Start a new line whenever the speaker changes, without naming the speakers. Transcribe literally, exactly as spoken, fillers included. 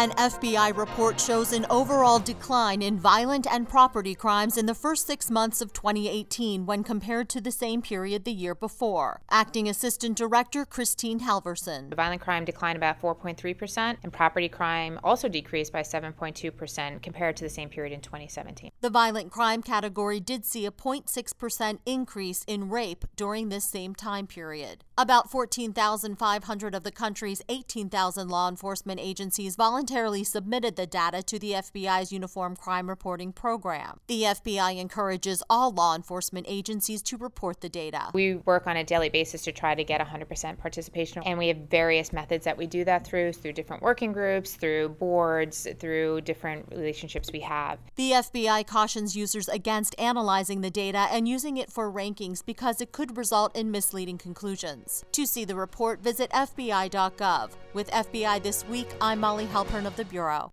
An F B I report shows an overall decline in violent and property crimes in the first six months of twenty eighteen when compared to the same period the year before. Acting Assistant Director Christine Halverson.
Violent crime declined about four point three percent, and property crime also decreased by seven point two percent compared to the same period in twenty seventeen.
The violent crime category did see a zero point six percent increase in rape during this same time period. About fourteen thousand five hundred of the country's eighteen thousand law enforcement agencies voluntarily submitted the data to the F B I's Uniform Crime Reporting Program. The F B I encourages all law enforcement agencies to report the data.
We work on a daily basis to try to get one hundred percent participation, and we have various methods that we do that through, through different working groups, through boards, through different relationships we have.
The F B I cautions users against analyzing the data and using it for rankings because it could result in misleading conclusions. To see the report, visit F B I dot gov. With F B I This Week, I'm Molly Halpern of the Bureau.